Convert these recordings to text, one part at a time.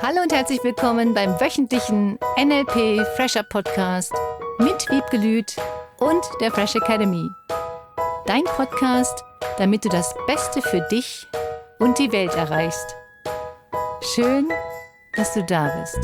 Hallo und herzlich willkommen beim wöchentlichen NLP Fresher Podcast mit Wiebke Lüth und der Fresh Academy. Dein Podcast, damit du das Beste für dich und die Welt erreichst. Schön, dass du da bist.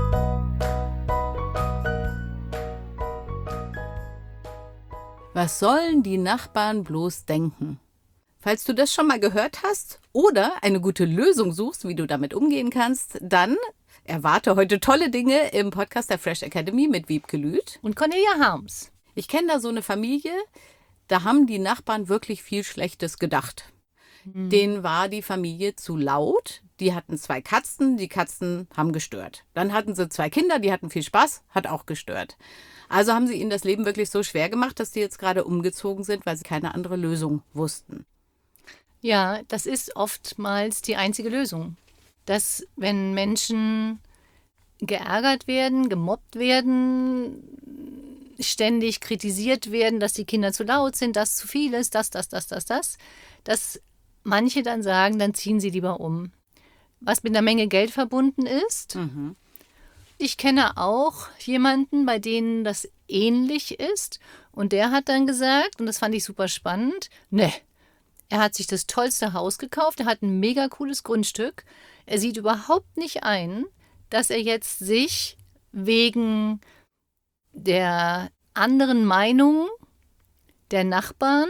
Was sollen die Nachbarn bloß denken? Falls du das schon mal gehört hast oder eine gute Lösung suchst, wie du damit umgehen kannst, dann erwarte heute tolle Dinge im Podcast der Fresh Academy mit Wiebke Lüth Und Cornelia Harms. Ich kenne da so eine Familie, da haben die Nachbarn wirklich viel Schlechtes gedacht. Denen war die Familie zu laut. Die hatten 2 Katzen, die Katzen haben gestört. Dann hatten sie 2 Kinder, die hatten viel Spaß, hat auch gestört. Also haben sie ihnen das Leben wirklich so schwer gemacht, dass die jetzt gerade umgezogen sind, weil sie keine andere Lösung wussten. Ja, das ist oftmals die einzige Lösung. Dass, wenn Menschen geärgert werden, gemobbt werden, ständig kritisiert werden, dass die Kinder zu laut sind, dass zu viel ist, dass manche dann sagen, dann ziehen sie lieber um. Was mit einer Menge Geld verbunden ist. Ich kenne auch jemanden, bei denen das ähnlich ist. Und der hat dann gesagt, und das fand ich super spannend, er hat sich das tollste Haus gekauft, er hat ein mega cooles Grundstück. Er sieht überhaupt nicht ein, dass er jetzt sich wegen der anderen Meinung der Nachbarn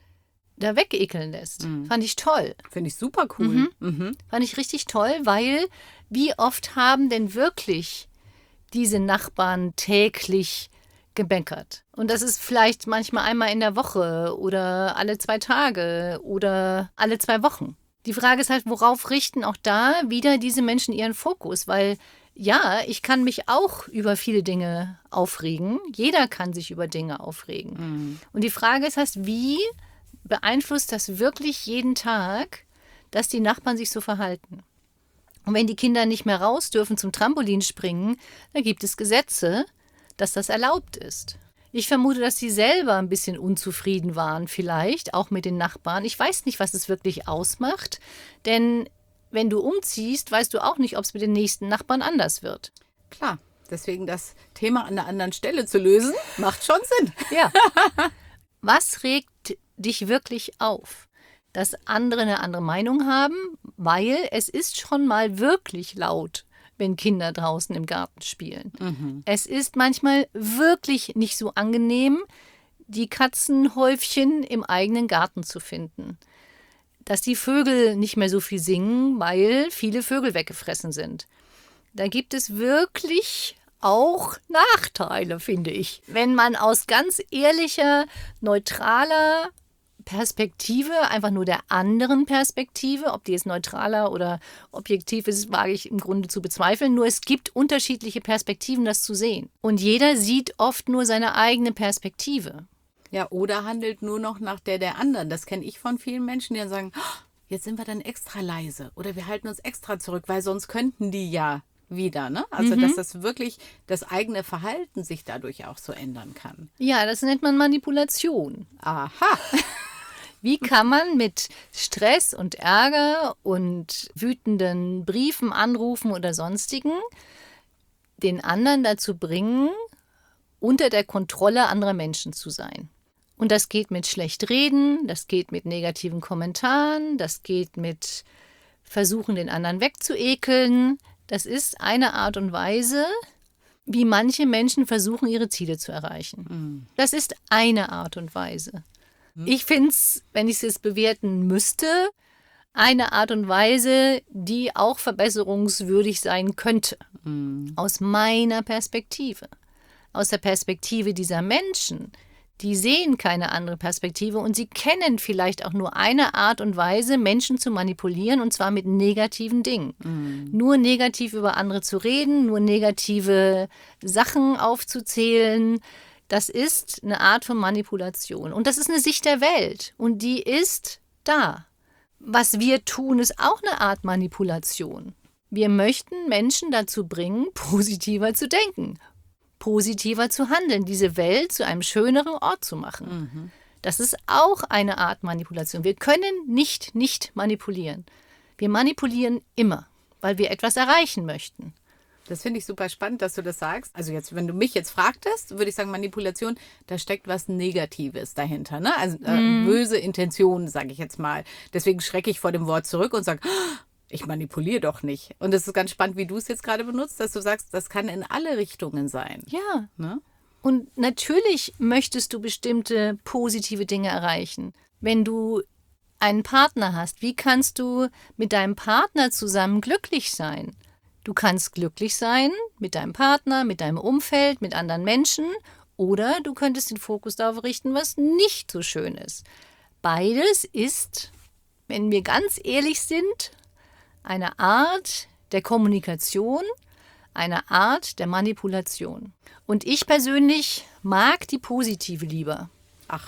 da wegekeln lässt. Fand ich toll. Finde ich super cool. Fand ich richtig toll, weil wie oft haben denn wirklich diese Nachbarn täglich gebänkert? Und das ist vielleicht manchmal einmal in der Woche oder alle 2 Tage oder alle 2 Wochen. Die Frage ist halt, worauf richten auch da wieder diese Menschen ihren Fokus? Weil ja, ich kann mich auch über viele Dinge aufregen. Jeder kann sich über Dinge aufregen. Und die Frage ist heißt, wie beeinflusst das wirklich jeden Tag, dass die Nachbarn sich so verhalten? Und wenn die Kinder nicht mehr raus dürfen zum Trampolin springen, dann gibt es Gesetze, dass das erlaubt ist. Ich vermute, dass sie selber ein bisschen unzufrieden waren, vielleicht auch mit den Nachbarn. Ich weiß nicht, was es wirklich ausmacht, denn wenn du umziehst, weißt du auch nicht, ob es mit den nächsten Nachbarn anders wird. Klar, deswegen das Thema an einer anderen Stelle zu lösen, macht schon Sinn. Ja. Was regt dich wirklich auf? Dass andere eine andere Meinung haben, weil es ist schon mal wirklich laut, wenn Kinder draußen im Garten spielen. Es ist manchmal wirklich nicht so angenehm, die Katzenhäufchen im eigenen Garten zu finden. Dass die Vögel nicht mehr so viel singen, weil viele Vögel weggefressen sind. Da gibt es wirklich auch Nachteile, finde ich. Wenn man aus ganz ehrlicher, neutraler Perspektive, einfach nur der anderen Perspektive, ob die jetzt neutraler oder objektiv ist, wage ich im Grunde zu bezweifeln. Nur es gibt unterschiedliche Perspektiven, das zu sehen. Und jeder sieht oft nur seine eigene Perspektive. Ja, oder handelt nur noch nach der anderen. Das kenne ich von vielen Menschen, die dann sagen, jetzt sind wir dann extra leise oder wir halten uns extra zurück, weil sonst könnten die ja wieder. Ne? Also, dass das wirklich das eigene Verhalten sich dadurch auch so ändern kann. Ja, das nennt man Manipulation. Aha. Wie kann man mit Stress und Ärger und wütenden Briefen, Anrufen oder sonstigen den anderen dazu bringen, unter der Kontrolle anderer Menschen zu sein? Und das geht mit schlecht reden, das geht mit negativen Kommentaren, das geht mit Versuchen, den anderen wegzuekeln. Das ist eine Art und Weise, wie manche Menschen versuchen, ihre Ziele zu erreichen. Das ist eine Art und Weise. Ich finde es, wenn ich es jetzt bewerten müsste, eine Art und Weise, die auch verbesserungswürdig sein könnte. Aus meiner Perspektive. Aus der Perspektive dieser Menschen. Die sehen keine andere Perspektive und sie kennen vielleicht auch nur eine Art und Weise, Menschen zu manipulieren, und zwar mit negativen Dingen. Nur negativ über andere zu reden, nur negative Sachen aufzuzählen. Das ist eine Art von Manipulation. Und das ist eine Sicht der Welt. Und die ist da. Was wir tun, ist auch eine Art Manipulation. Wir möchten Menschen dazu bringen, positiver zu denken, positiver zu handeln, diese Welt zu einem schöneren Ort zu machen. Das ist auch eine Art Manipulation. Wir können nicht manipulieren. Wir manipulieren immer. weil wir etwas erreichen möchten. Das finde ich super spannend, dass du das sagst. Also jetzt, wenn du mich jetzt fragtest, würde ich sagen, Manipulation, da steckt was Negatives dahinter. Ne? Also böse Intentionen, sage ich jetzt mal. Deswegen schrecke ich vor dem Wort zurück und sage, ich manipuliere doch nicht. Und es ist ganz spannend, wie du es jetzt gerade benutzt, dass du sagst, das kann in alle Richtungen sein. Ja. Ne? Und natürlich möchtest du bestimmte positive Dinge erreichen. Wenn du einen Partner hast, wie kannst du mit deinem Partner zusammen glücklich sein? Du kannst glücklich sein mit deinem Partner, mit deinem Umfeld, mit anderen Menschen, oder du könntest den Fokus darauf richten, was nicht so schön ist. Beides ist, wenn wir ganz ehrlich sind, eine Art der Kommunikation, eine Art der Manipulation. Und ich persönlich mag die positive lieber. Ach.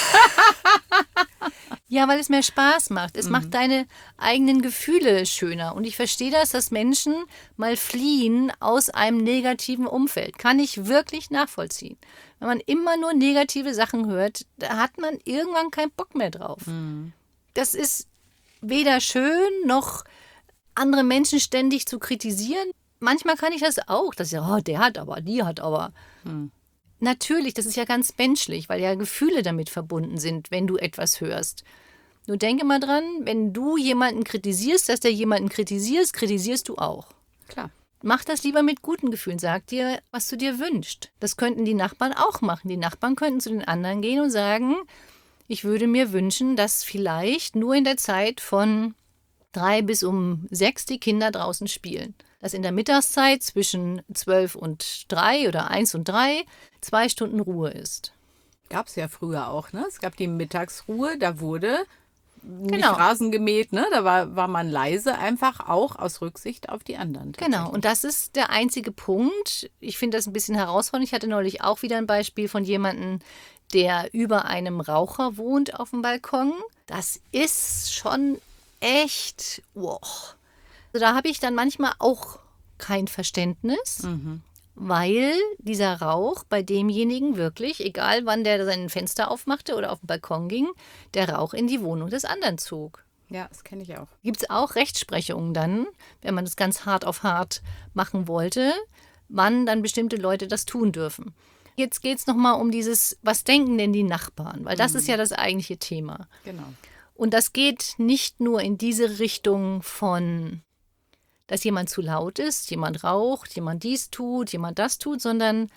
Ja, weil es mehr Spaß macht. Es macht deine eigenen Gefühle schöner. Und ich verstehe das, dass Menschen mal fliehen aus einem negativen Umfeld. Kann ich wirklich nachvollziehen. Wenn man immer nur negative Sachen hört, da hat man irgendwann keinen Bock mehr drauf. Das ist weder schön, noch andere Menschen ständig zu kritisieren. Manchmal kann ich das auch, dass ich, oh, der hat aber, die hat aber. Natürlich, das ist ja ganz menschlich, weil ja Gefühle damit verbunden sind, wenn du etwas hörst. Nur denke mal dran, wenn du jemanden kritisierst, dass der jemanden kritisierst, kritisierst du auch. Klar. Mach das lieber mit guten Gefühlen. Sag dir, was du dir wünschst. Das könnten die Nachbarn auch machen. Die Nachbarn könnten zu den anderen gehen und sagen, ich würde mir wünschen, dass vielleicht nur in der Zeit von 3 bis um 6 die Kinder draußen spielen. Dass in der Mittagszeit zwischen 12 und 3 oder 1 und 3 2 Stunden Ruhe ist. Gab es ja früher auch, ne? Es gab die Mittagsruhe, da wurde nicht Genau. Rasen gemäht, ne? Da war man leise, einfach auch aus Rücksicht auf die anderen. Genau, und das ist der einzige Punkt. Ich finde das ein bisschen herausfordernd. Ich hatte neulich auch wieder ein Beispiel von jemandem, der über einem Raucher wohnt auf dem Balkon. Das ist schon echt, wow. Also da habe ich dann manchmal auch kein Verständnis, weil dieser Rauch bei demjenigen wirklich, egal wann der sein Fenster aufmachte oder auf den Balkon ging, der Rauch in die Wohnung des anderen zog. Ja, das kenne ich auch. Gibt es auch Rechtsprechungen dann, wenn man das ganz hart auf hart machen wollte, wann dann bestimmte Leute das tun dürfen. Jetzt geht es nochmal um dieses, was denken denn die Nachbarn? Weil das ist ja das eigentliche Thema. Genau. Und das geht nicht nur in diese Richtung von, dass jemand zu laut ist, jemand raucht, jemand dies tut, jemand das tut, sondern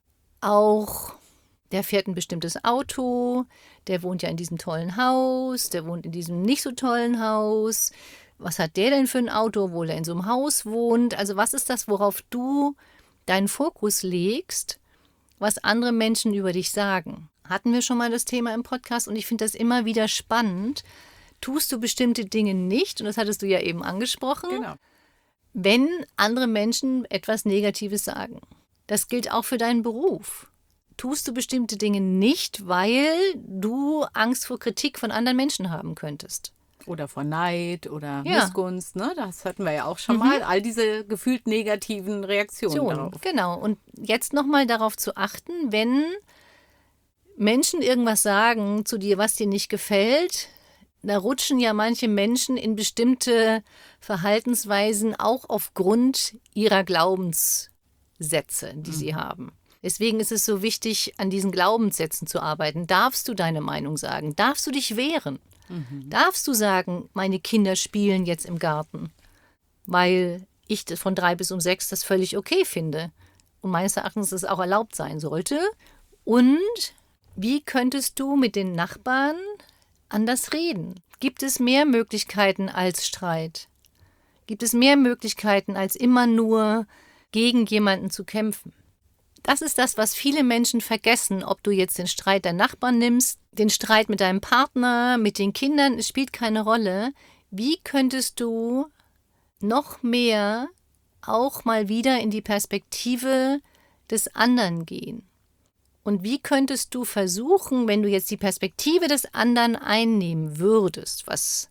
auch, der fährt ein bestimmtes Auto, der wohnt ja in diesem tollen Haus, der wohnt in diesem nicht so tollen Haus. Was hat der denn für ein Auto, obwohl er in so einem Haus wohnt? Also was ist das, worauf du deinen Fokus legst, was andere Menschen über dich sagen? Hatten wir schon mal das Thema im Podcast und ich finde das immer wieder spannend. Tust du bestimmte Dinge nicht, und das hattest du ja eben angesprochen, Genau. wenn andere Menschen etwas Negatives sagen. Das gilt auch für deinen Beruf. Tust du bestimmte Dinge nicht, weil du Angst vor Kritik von anderen Menschen haben könntest. Oder vor Neid oder Ja. Missgunst, ne? Das hatten wir ja auch schon mal. All diese gefühlt negativen Reaktionen darauf. Genau. Und jetzt nochmal darauf zu achten, wenn Menschen irgendwas sagen zu dir, was dir nicht gefällt, da rutschen ja manche Menschen in bestimmte Verhaltensweisen auch aufgrund ihrer Glaubenssätze, die sie haben. Deswegen ist es so wichtig, an diesen Glaubenssätzen zu arbeiten. Darfst du deine Meinung sagen? Darfst du dich wehren? Darfst du sagen, meine Kinder spielen jetzt im Garten, weil ich von 3 bis um 6 das völlig okay finde und meines Erachtens es auch erlaubt sein sollte? Und wie könntest du mit den Nachbarn anders reden? Gibt es mehr Möglichkeiten als Streit? Gibt es mehr Möglichkeiten, als immer nur gegen jemanden zu kämpfen? Das ist das, was viele Menschen vergessen, ob du jetzt den Streit der Nachbarn nimmst, den Streit mit deinem Partner, mit den Kindern, es spielt keine Rolle. Wie könntest du noch mehr auch mal wieder in die Perspektive des anderen gehen? Und wie könntest du versuchen, wenn du jetzt die Perspektive des anderen einnehmen würdest, was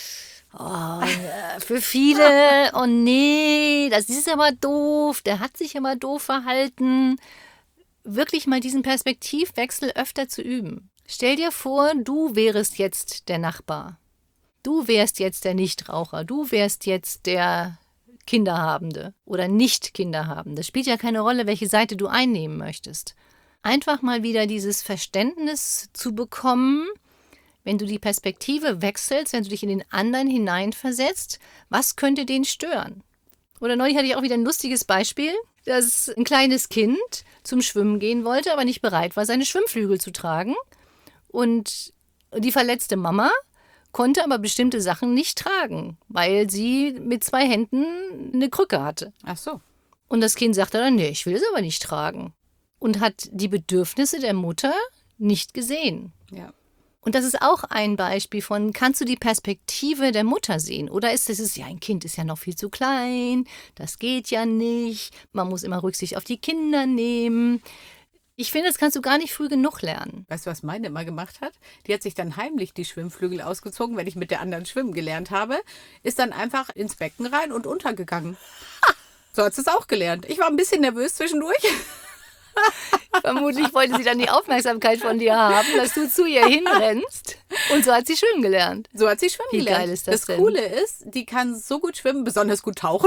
für viele, oh nee, das ist aber doof, der hat sich aber doof verhalten, wirklich mal diesen Perspektivwechsel öfter zu üben. Stell dir vor, du wärst jetzt der Nachbar. Du wärst jetzt der Nichtraucher. Du wärst jetzt der Kinderhabende oder Nicht-Kinderhabende. Spielt ja keine Rolle, welche Seite du einnehmen möchtest. Einfach mal wieder dieses Verständnis zu bekommen, wenn du die Perspektive wechselst, wenn du dich in den anderen hineinversetzt, was könnte den stören? Oder neulich hatte ich auch wieder ein lustiges Beispiel, dass ein kleines Kind zum Schwimmen gehen wollte, aber nicht bereit war, seine Schwimmflügel zu tragen. Und die verletzte Mama konnte aber bestimmte Sachen nicht tragen, weil sie mit 2 Händen eine Krücke hatte. Ach so. Und das Kind sagte dann, nee, ich will es aber nicht tragen. Und hat die Bedürfnisse der Mutter nicht gesehen. Ja. Und das ist auch ein Beispiel von, kannst du die Perspektive der Mutter sehen? Oder ist es, ja, ein Kind ist ja noch viel zu klein, das geht ja nicht, man muss immer Rücksicht auf die Kinder nehmen. Ich finde, das kannst du gar nicht früh genug lernen. Weißt du, was meine immer gemacht hat? Die hat sich dann heimlich die Schwimmflügel ausgezogen, wenn ich mit der anderen schwimmen gelernt habe, ist dann einfach ins Becken rein und untergegangen. So hat sie es auch gelernt. Ich war ein bisschen nervös zwischendurch. Vermutlich wollte sie dann die Aufmerksamkeit von dir haben, dass du zu ihr hinrennst. Und so hat sie schwimmen gelernt. So hat sie schwimmen Wie gelernt. geil ist das denn? Coole ist, die kann so gut schwimmen, besonders gut tauchen.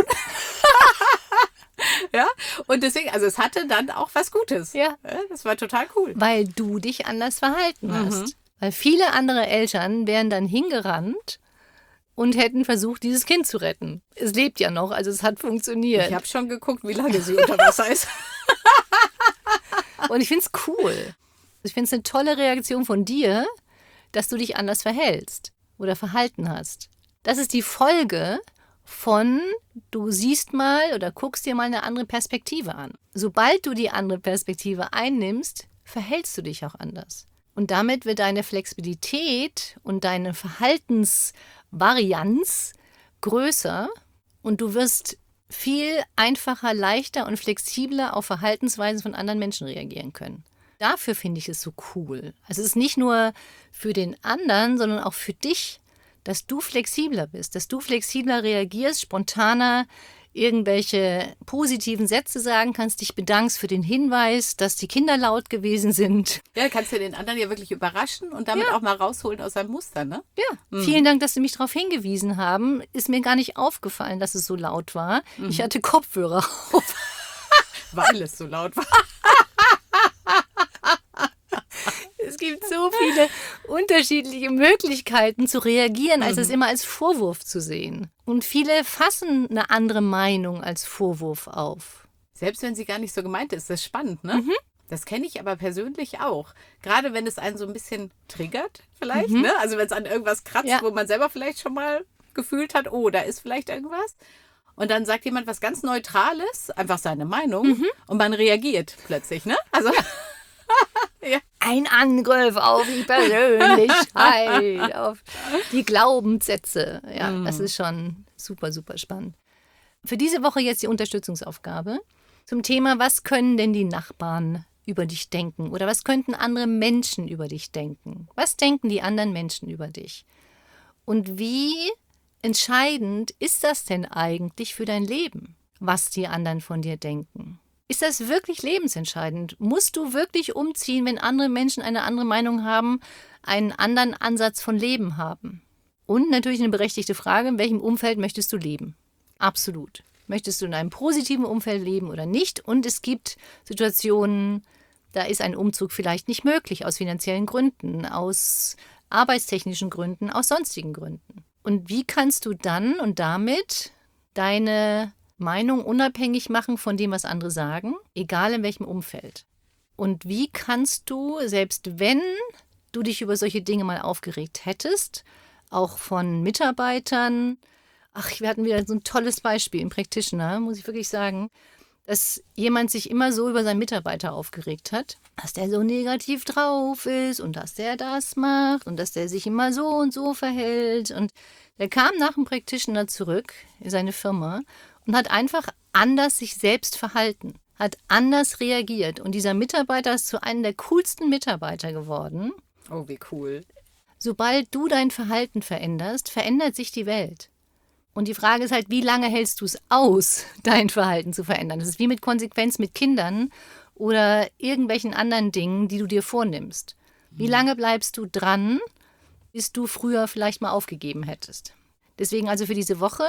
Ja, und deswegen, also es hatte dann auch was Gutes. Ja. Das war total cool. Weil du dich anders verhalten hast. Weil viele andere Eltern wären dann hingerannt und hätten versucht, dieses Kind zu retten. Es lebt ja noch, also es hat funktioniert. Ich habe schon geguckt, wie lange sie unter Wasser ist. Und ich finde es cool. Ich finde es eine tolle Reaktion von dir, dass du dich anders verhältst oder verhalten hast. Das ist die Folge von, du siehst mal oder guckst dir mal eine andere Perspektive an. Sobald du die andere Perspektive einnimmst, verhältst du dich auch anders. Und damit wird deine Flexibilität und deine Verhaltensvarianz größer und du wirst viel einfacher, leichter und flexibler auf Verhaltensweisen von anderen Menschen reagieren können. Dafür finde ich es so cool. Also es ist nicht nur für den anderen, sondern auch für dich, dass du flexibler bist, dass du flexibler reagierst, spontaner irgendwelche positiven Sätze sagen kannst, dich bedankst für den Hinweis, dass die Kinder laut gewesen sind. Ja, kannst du den anderen ja wirklich überraschen und damit auch mal rausholen aus seinem Muster, ne? Ja, vielen Dank, dass Sie mich darauf hingewiesen haben. Ist mir gar nicht aufgefallen, dass es so laut war. Ich hatte Kopfhörer auf. Weil es so laut war. Es gibt so viele unterschiedliche Möglichkeiten zu reagieren, als es immer als Vorwurf zu sehen. Und viele fassen eine andere Meinung als Vorwurf auf. Selbst wenn sie gar nicht so gemeint ist, das ist spannend, ne? Das kenne ich aber persönlich auch. Gerade wenn es einen so ein bisschen triggert vielleicht, ne? Also wenn es an irgendwas kratzt, wo man selber vielleicht schon mal gefühlt hat, oh, da ist vielleicht irgendwas. Und dann sagt jemand was ganz Neutrales, einfach seine Meinung und man reagiert plötzlich, ne? Also ja. Ein Angriff auf die Persönlichkeit, auf die Glaubenssätze. Ja, das ist schon super, super spannend. Für diese Woche jetzt die Unterstützungsaufgabe zum Thema, was können denn die Nachbarn über dich denken? Oder was könnten andere Menschen über dich denken? Was denken die anderen Menschen über dich? Und wie entscheidend ist das denn eigentlich für dein Leben, was die anderen von dir denken? Ist das wirklich lebensentscheidend? Musst du wirklich umziehen, wenn andere Menschen eine andere Meinung haben, einen anderen Ansatz von Leben haben? Und natürlich eine berechtigte Frage, in welchem Umfeld möchtest du leben? Absolut. Möchtest du in einem positiven Umfeld leben oder nicht? Und es gibt Situationen, da ist ein Umzug vielleicht nicht möglich, aus finanziellen Gründen, aus arbeitstechnischen Gründen, aus sonstigen Gründen. Und wie kannst du dann und damit deine Meinung unabhängig machen von dem, was andere sagen, egal in welchem Umfeld? Und wie kannst du, selbst wenn du dich über solche Dinge mal aufgeregt hättest, auch von Mitarbeitern, wir hatten wieder so ein tolles Beispiel im Practitioner, muss ich wirklich sagen, dass jemand sich immer so über seinen Mitarbeiter aufgeregt hat, dass der so negativ drauf ist und dass der das macht und dass der sich immer so und so verhält. Und der kam nach dem Practitioner zurück in seine Firma und hat einfach anders sich selbst verhalten, hat anders reagiert. Und dieser Mitarbeiter ist zu einem der coolsten Mitarbeiter geworden. Oh, wie cool. Sobald du dein Verhalten veränderst, verändert sich die Welt. Und die Frage ist halt, wie lange hältst du es aus, dein Verhalten zu verändern? Das ist wie mit Konsequenz mit Kindern oder irgendwelchen anderen Dingen, die du dir vornimmst. Wie lange bleibst du dran, bis du früher vielleicht mal aufgegeben hättest? Deswegen also für diese Woche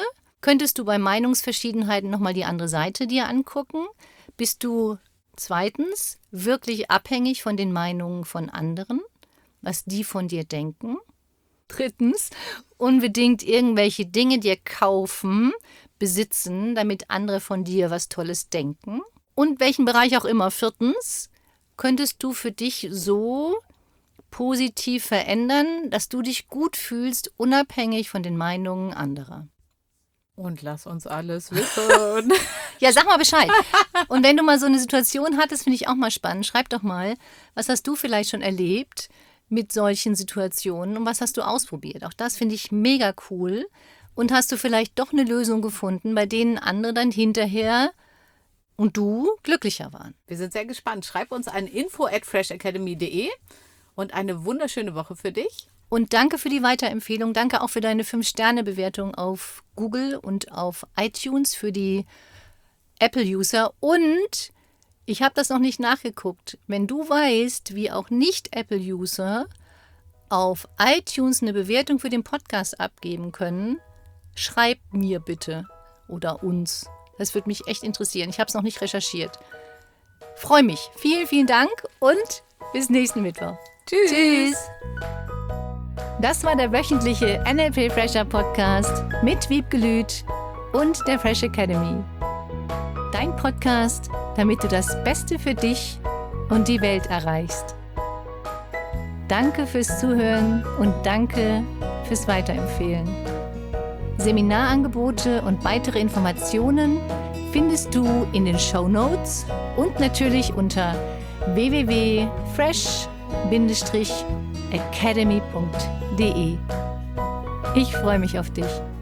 Könntest du bei Meinungsverschiedenheiten nochmal die andere Seite dir angucken? Bist du zweitens wirklich abhängig von den Meinungen von anderen, was die von dir denken? Drittens, unbedingt irgendwelche Dinge dir kaufen, besitzen, damit andere von dir was Tolles denken? Und welchen Bereich auch immer. Viertens, könntest du für dich so positiv verändern, dass du dich gut fühlst, unabhängig von den Meinungen anderer? Und lass uns alles wissen. Ja, sag mal Bescheid. Und wenn du mal so eine Situation hattest, finde ich auch mal spannend. Schreib doch mal, was hast du vielleicht schon erlebt mit solchen Situationen und was hast du ausprobiert? Auch das finde ich mega cool. Und hast du vielleicht doch eine Lösung gefunden, bei denen andere dann hinterher und du glücklicher waren? Wir sind sehr gespannt. Schreib uns an info@freshacademy.de und eine wunderschöne Woche für dich. Und danke für die Weiterempfehlung. Danke auch für deine 5-Sterne-Bewertung auf Google und auf iTunes für die Apple-User. Und ich habe das noch nicht nachgeguckt. Wenn du weißt, wie auch Nicht-Apple-User auf iTunes eine Bewertung für den Podcast abgeben können, schreib mir bitte oder uns. Das würde mich echt interessieren. Ich habe es noch nicht recherchiert. Freue mich. Vielen, vielen Dank und bis nächsten Mittwoch. Tschüss. Tschüss. Das war der wöchentliche NLP Fresher Podcast mit Wiebke Lüth und der Fresh Academy. Dein Podcast, damit du das Beste für dich und die Welt erreichst. Danke fürs Zuhören und danke fürs Weiterempfehlen. Seminarangebote und weitere Informationen findest du in den Shownotes und natürlich unter www.fresh-academy.de. Ich freue mich auf dich.